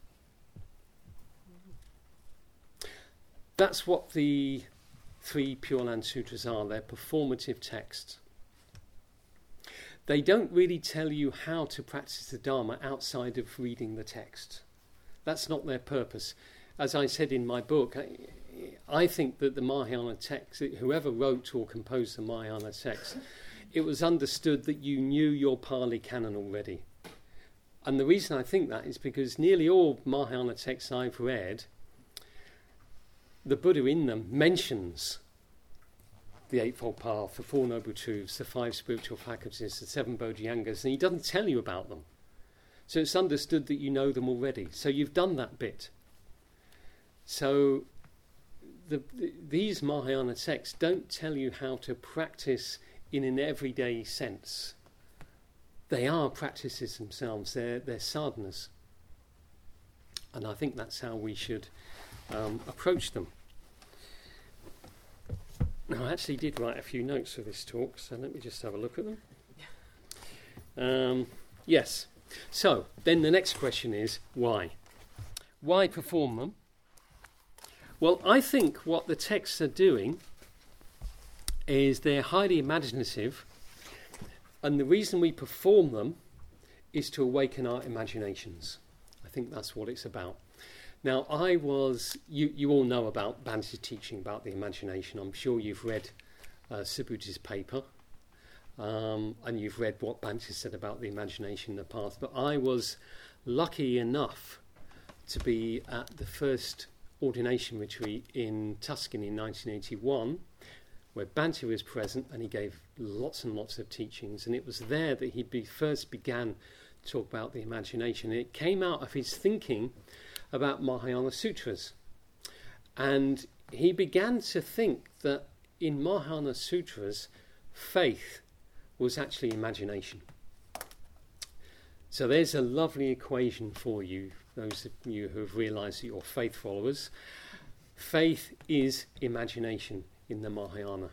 That's what the 3 Pure Land Sutras are. They're performative texts. They don't really tell you how to practice the Dharma outside of reading the text. That's not their purpose. As I said in my book, I think that the Mahayana text, whoever wrote or composed the Mahayana text, it was understood that you knew your Pali Canon already. And the reason I think that is because nearly all Mahayana texts I've read, the Buddha in them mentions the Eightfold Path, the Four Noble Truths, the 5 spiritual faculties, the 7 Bodhisangas, and he doesn't tell you about them. So it's understood that you know them already. So you've done that bit. So these Mahayana texts don't tell you how to practice in an everyday sense. They are practices themselves. They're sadhanas. And I think that's how we should approach them. Now, I actually did write a few notes for this talk, so let me just have a look at them. Yes. So, then the next question is, why? Why perform them? Well, I think what the texts are doing is they're highly imaginative, and the reason we perform them is to awaken our imaginations. I think that's what it's about. Now, you all know about Bante's teaching about the imagination. I'm sure you've read Subhu's paper, and you've read what Bante said about the imagination in the past. But I was lucky enough to be at the first ordination retreat in Tuscany in 1981, where Bante was present, and he gave lots and lots of teachings. And it was there that he first began to talk about the imagination. And it came out of his thinking about Mahayana Sutras. And he began to think that in Mahayana Sutras, faith was actually imagination. So there's a lovely equation for you, those of you who have realised that you're faith followers. Faith is imagination in the Mahayana.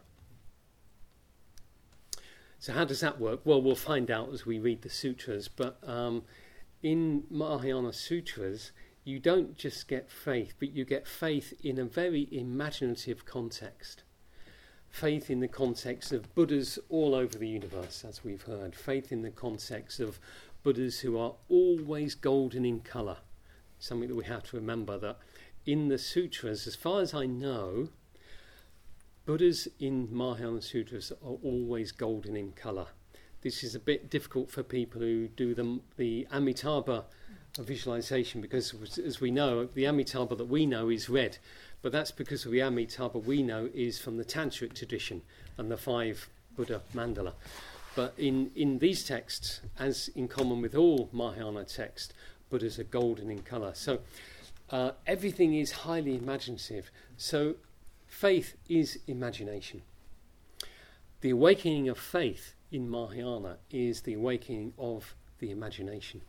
So how does that work? Well, we'll find out as we read the sutras, but in Mahayana Sutras, you don't just get faith, but you get faith in a very imaginative context. Faith in the context of Buddhas all over the universe, as we've heard. Faith in the context of Buddhas who are always golden in colour. Something that we have to remember, that in the sutras, as far as I know, Buddhas in Mahayana Sutras are always golden in colour. This is a bit difficult for people who do the Amitabha visualization, because as we know, the Amitabha that we know is red, but that's because the Amitabha we know is from the Tantric tradition and the 5 Buddha mandala. But in these texts, as in common with all Mahayana texts, Buddhas are golden in colour. So everything is highly imaginative. So faith is imagination. The awakening of faith in Mahayana is the awakening of the imagination.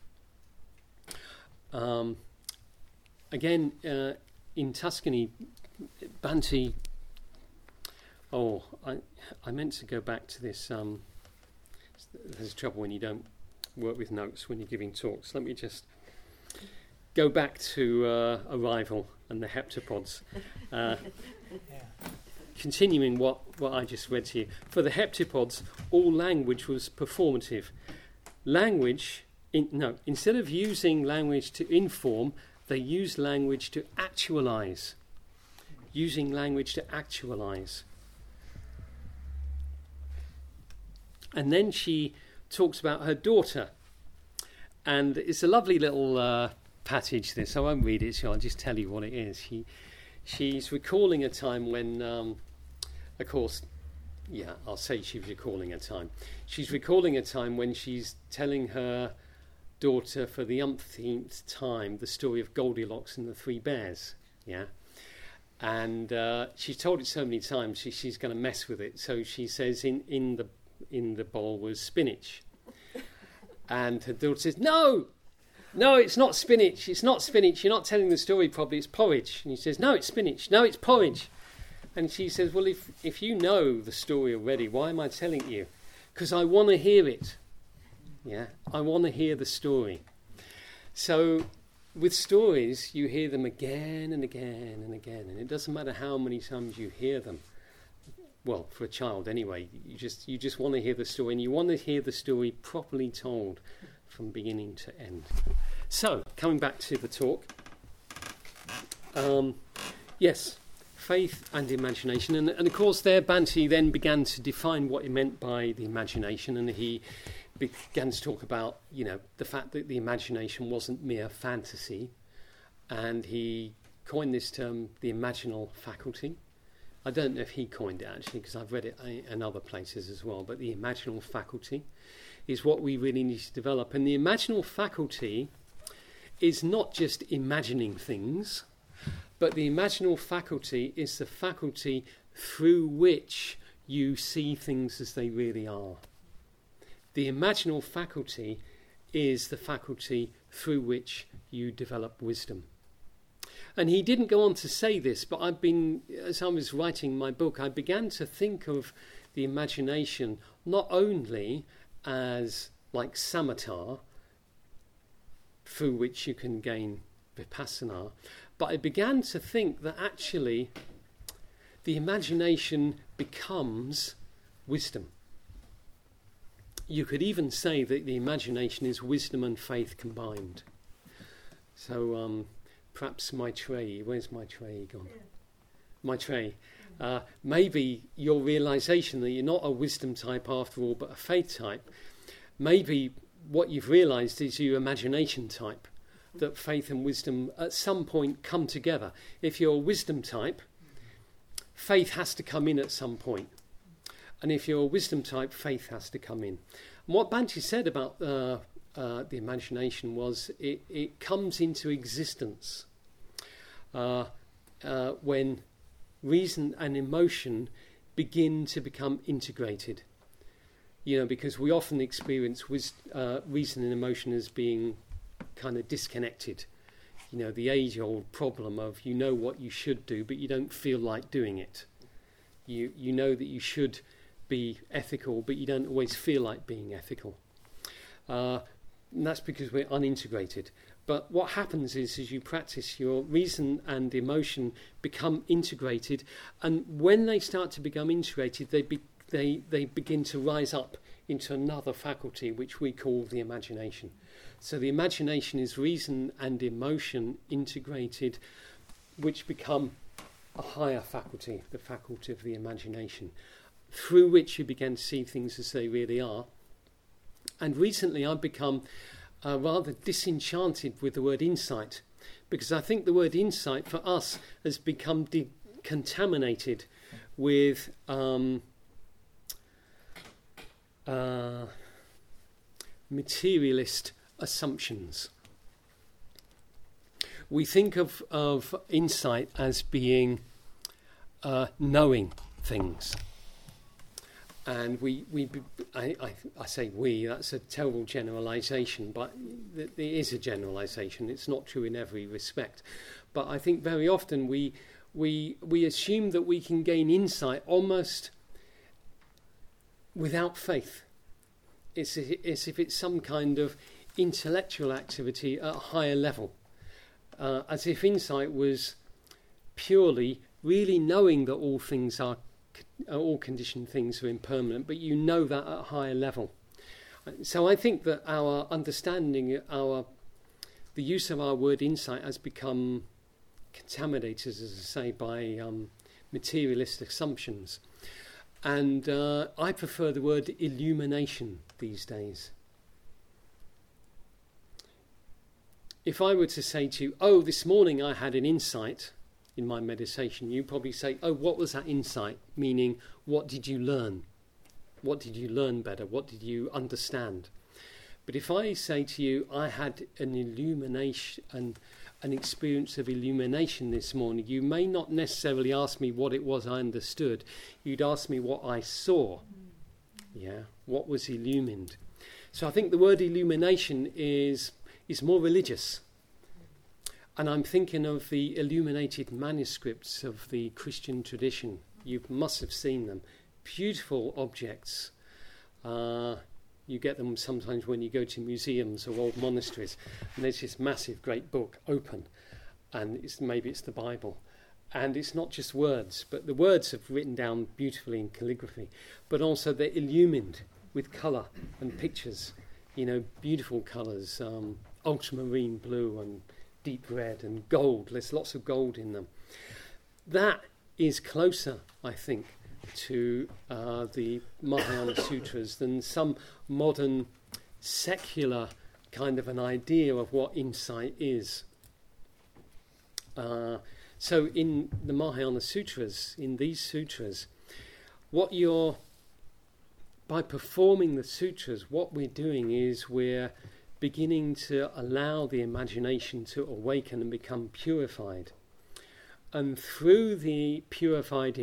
Again, in Tuscany, Bante... I meant to go back to this. There's trouble when you don't work with notes when you're giving talks. Let me just go back to Arrival and the heptapods. Continuing what I just read to you. For the heptapods, all language was performative. Instead of using language to inform, they used language to actualize. Using language to actualize. And then she talks about her daughter. And it's a lovely little passage, this. I won't read it, so I'll just tell you what it is. She's recalling a time when, of course, I'll say she's recalling a time. She's recalling a time when she's telling her daughter for the umpteenth time the story of Goldilocks and the 3 bears. Yeah. And she's told it so many times she's going to mess with it. So she says in the bowl was spinach. And her daughter says, No, it's not spinach. It's not spinach. You're not telling the story properly. It's porridge. And he says, No, it's spinach. No, it's porridge. And she says, Well, if you know the story already, why am I telling you? Because I want to hear it. Yeah, I want to hear the story. So with stories, you hear them again and again and again. And it doesn't matter how many times you hear them. Well, for a child anyway, you just want to hear the story, and you want to hear the story properly told from beginning to end. So, coming back to the talk, yes, faith and imagination, and of course there Bante then began to define what he meant by the imagination, and he began to talk about, the fact that the imagination wasn't mere fantasy, and he coined this term, the imaginal faculty. I don't know if he coined it actually, because I've read it in other places as well, but the imaginal faculty is what we really need to develop. And the imaginal faculty is not just imagining things, but the imaginal faculty is the faculty through which you see things as they really are. The imaginal faculty is the faculty through which you develop wisdom. And he didn't go on to say this, but as I was writing my book, I began to think of the imagination not only as like samatha, through which you can gain vipassana, but I began to think that actually the imagination becomes wisdom. You could even say that the imagination is wisdom and faith combined. So perhaps my tray, where's my tray gone? Yeah. My tray. Maybe your realization that you're not a wisdom type after all, but a faith type. Maybe what you've realized is your imagination type, that faith and wisdom at some point come together. If you're a wisdom type, faith has to come in at some point. And if you're a wisdom type, faith has to come in. And what Banti said about the imagination was it comes into existence when reason and emotion begin to become integrated. Because we often experience reason and emotion as being kind of disconnected. The age-old problem of you know what you should do, but you don't feel like doing it. You know that you should be ethical, but you don't always feel like being ethical. And that's because we're unintegrated. But what happens is, as you practice, your reason and emotion become integrated, and when they start to become integrated, they begin to rise up into another faculty, which we call the imagination. So the imagination is reason and emotion integrated, which become a higher faculty, the faculty of the imagination, through which you begin to see things as they really are. And recently I've become rather disenchanted with the word insight, because I think the word insight for us has become contaminated with materialist assumptions. We think of insight as being knowing things. And I say we, that's a terrible generalisation, but it is a generalisation. It's not true in every respect. But I think very often we assume that we can gain insight almost without faith. It's as if it's some kind of intellectual activity at a higher level. As if insight was purely really knowing that all things are all conditioned things are impermanent, but you know that at a higher level. So I think that our understanding, the use of our word insight has become contaminated, as I say, by materialist assumptions. And I prefer the word illumination these days. If I were to say to you, this morning I had an insight in my meditation, you probably say, what was that insight? Meaning, what did you learn? What did you learn better? What did you understand? But if I say to you, I had an illumination, an experience of illumination this morning, you may not necessarily ask me what it was I understood. You'd ask me what I saw. Yeah, what was illumined? So I think the word illumination is more religious. And I'm thinking of the illuminated manuscripts of the Christian tradition. You must have seen them. Beautiful objects. You get them sometimes when you go to museums or old monasteries. And there's this massive, great book, open. And maybe it's the Bible. And it's not just words, but the words are written down beautifully in calligraphy. But also they're illumined with colour and pictures. Beautiful colours, ultramarine blue and deep red and gold. There's lots of gold in them. That is closer, I think, to the Mahayana Sutras than some modern secular kind of an idea of what insight is. So in the Mahayana Sutras, in these sutras, by performing the sutras, what we're doing is we're beginning to allow the imagination to awaken and become purified. And through the purified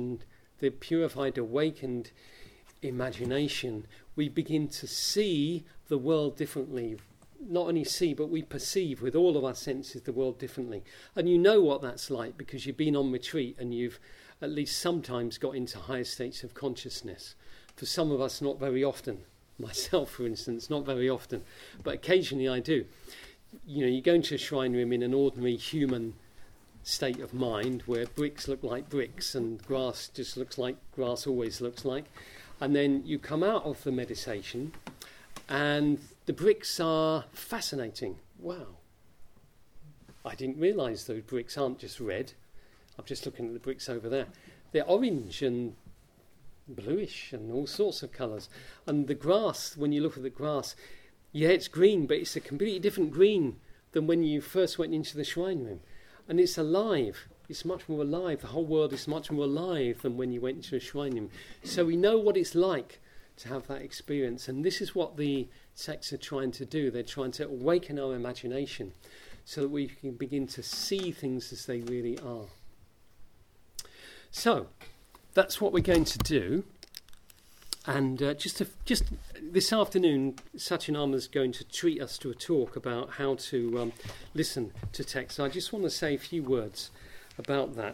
awakened imagination, we begin to see the world differently. Not only see, but we perceive with all of our senses the world differently. And you know what that's like because you've been on retreat and you've at least sometimes got into higher states of consciousness. For some of us, not very often. Myself, for instance, not very often, but occasionally I do. You go into a shrine room in an ordinary human state of mind where bricks look like bricks and grass just looks like grass always looks like, and then you come out of the meditation and the bricks are fascinating. Wow, I didn't realise those bricks aren't just red. I'm just looking at the bricks over there. They're orange and bluish and all sorts of colours. And the grass, when you look at the grass, yeah, it's green, but it's a completely different green than when you first went into the shrine room. And it's alive. It's much more alive. The whole world is much more alive than when you went into a shrine room. So we know what it's like to have that experience. And this is what the texts are trying to do. They're trying to awaken our imagination so that we can begin to see things as they really are. So that's what we're going to do. And just this afternoon, Satyanama is going to treat us to a talk about how to listen to text. I just want to say a few words about that.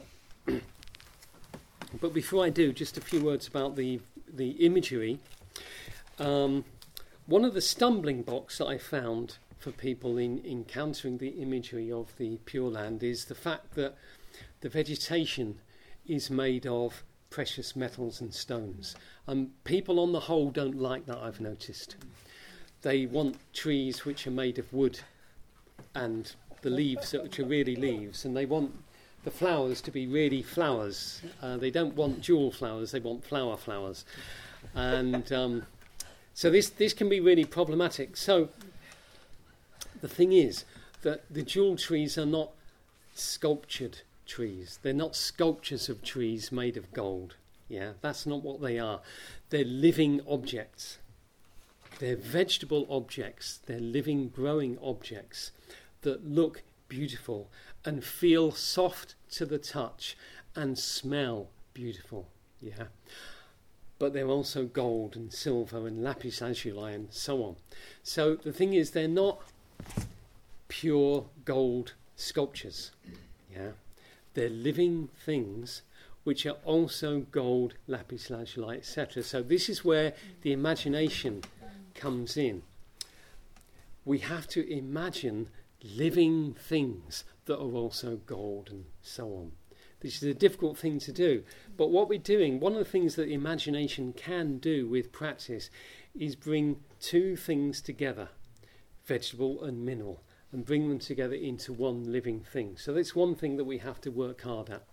But before I do, just a few words about the imagery. One of the stumbling blocks that I found for people in encountering the imagery of the Pure Land is the fact that the vegetation is made of precious metals and stones. People on the whole don't like that, I've noticed. They want trees which are made of wood and the leaves which are really leaves, and they want the flowers to be really flowers. They don't want jewel flowers, they want flowers. And so this can be really problematic. So the thing is that the jewel trees are not sculptured trees. They're not sculptures of trees made of gold. Yeah, that's not what they are. They're living objects. They're vegetable objects. They're living, growing objects that look beautiful and feel soft to the touch and smell beautiful. Yeah, but they're also gold and silver and lapis lazuli and so on. So the thing is, they're not pure gold sculptures. Yeah. They're living things which are also gold, lapis lazuli, etc. So this is where the imagination comes in. We have to imagine living things that are also gold and so on. This is a difficult thing to do. But what we're doing, one of the things that the imagination can do with practice is bring two things together, vegetable and mineral, and bring them together into one living thing. So that's one thing that we have to work hard at.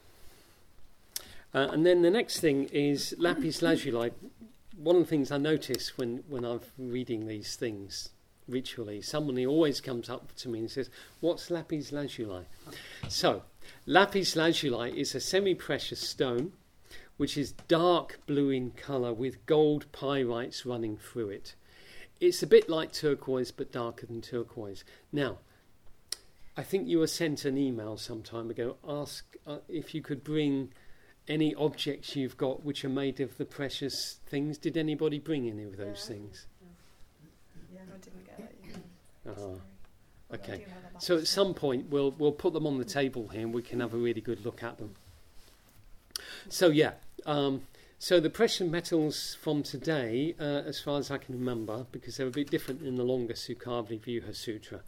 And then the next thing is lapis lazuli. One of the things I notice when I'm reading these things ritually, someone always comes up to me and says, "What's lapis lazuli?" So lapis lazuli is a semi-precious stone which is dark blue in colour with gold pyrites running through it. It's a bit like turquoise, but darker than turquoise. Now, I think you were sent an email some time ago. Ask if you could bring any objects you've got which are made of the precious things. Did anybody bring any of those things? Yeah, I didn't get that email. Okay. So at some point we'll put them on the table here and we can have a really good look at them. So yeah. So the precious metals from today, as far as I can remember, because they're a bit different in the longer Sukhavali Vyuha Sutra,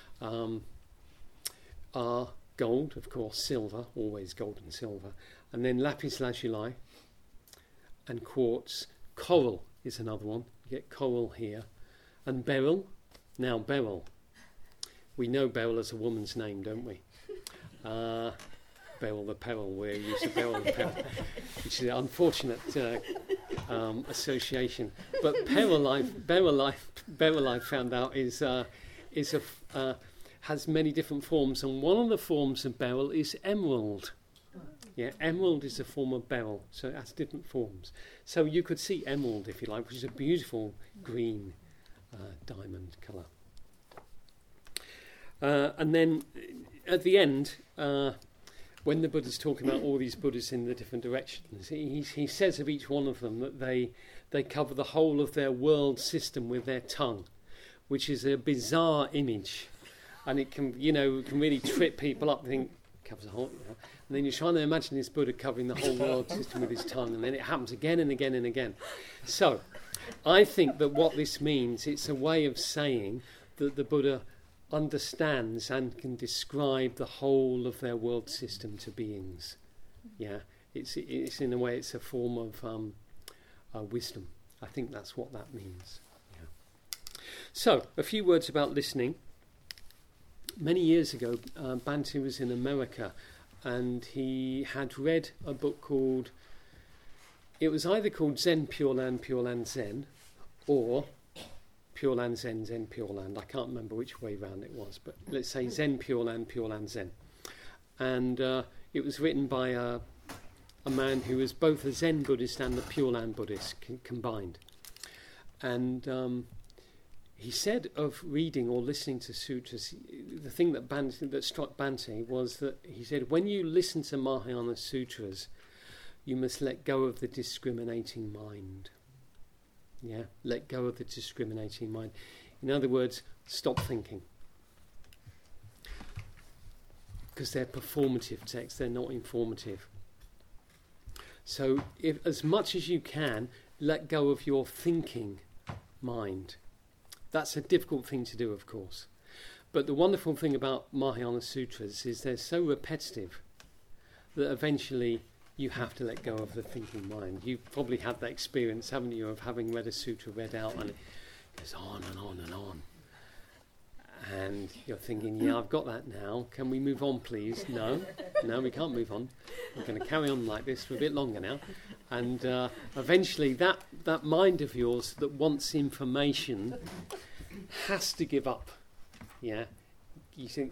are gold, of course, silver, always gold and silver, and then lapis lazuli and quartz. Coral is another one. You get coral here. And beryl. Now beryl. We know beryl as a woman's name, don't we? Beryl the peril, where you use the beryl the peril, which is an unfortunate association. But beryl I found out has many different forms, and one of the forms of beryl is emerald. Yeah, emerald is a form of beryl, so it has different forms. So you could see emerald, if you like, which is a beautiful green diamond colour. And then at the end, when the Buddha's talking about all these Buddhas in the different directions, he says of each one of them that they cover the whole of their world system with their tongue, which is a bizarre image, and it can really trip people up. Think covers the whole, and then you're trying to imagine this Buddha covering the whole world system with his tongue, and then it happens again and again and again. So, I think that what this means, it's a way of saying that the Buddha understands and can describe the whole of their world system to beings. Yeah, it's in a way it's a form of wisdom. I think that's what that means. Yeah. So a few words about listening. many years ago, Bhante was in America, and he had read a book called, it was either called Zen Pure Land Zen, or Pure Land Zen, Zen Pure Land. I can't remember which way round it was, but let's say Zen Pure Land Zen. And it was written by a man who was both a Zen Buddhist and a Pure Land Buddhist combined. And he said of reading or listening to sutras, the thing that struck Bhante was that he said, when you listen to Mahayana sutras, you must let go of the discriminating mind. Yeah, let go of the discriminating mind. In other words, stop thinking. Because they're performative texts, they're not informative. So, if, as much as you can, let go of your thinking mind. That's a difficult thing to do, of course. But the wonderful thing about Mahayana sutras is they're so repetitive that eventually you have to let go of the thinking mind. You've probably had that experience, haven't you, of having read a sutra read out and it goes on and on and on. And you're thinking, yeah, I've got that now. Can we move on, please? No, we can't move on. We're going to carry on like this for a bit longer now. And eventually that mind of yours that wants information has to give up. Yeah? You think,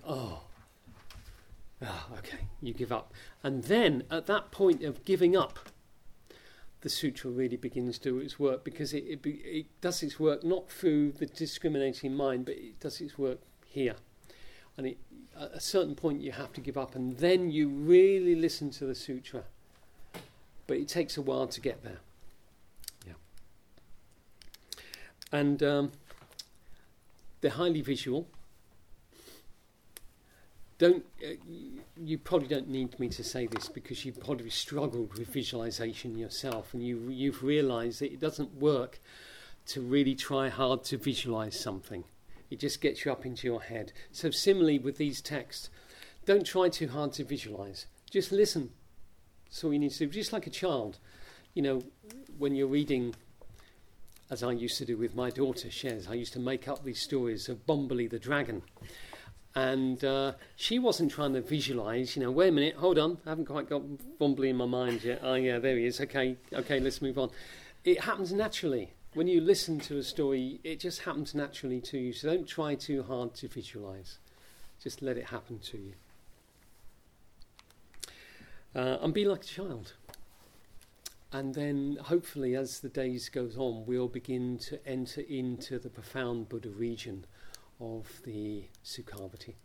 okay, you give up. And then at that point of giving up, the sutra really begins to do its work, because it does its work not through the discriminating mind, but it does its work here. And at a certain point you have to give up, and then you really listen to the sutra. But it takes a while to get there. Yeah. And they're highly visual. You probably don't need me to say this, because you've probably struggled with visualization yourself, and you've realized that it doesn't work to really try hard to visualize something. It just gets you up into your head. So similarly with these texts, don't try too hard to visualize. Just listen. That's all you need to do. Just like a child. You know, when you're reading, as I used to do with my daughter, Shez, I used to make up these stories of Bombali the dragon. And she wasn't trying to visualise, wait a minute, hold on, I haven't quite got Bombali in my mind yet. Oh yeah, there he is, okay, let's move on. It happens naturally. When you listen to a story, it just happens naturally to you. So don't try too hard to visualise. Just let it happen to you. And be like a child. And then hopefully as the days goes on, we'll begin to enter into the profound Buddha region of the Sukhavati.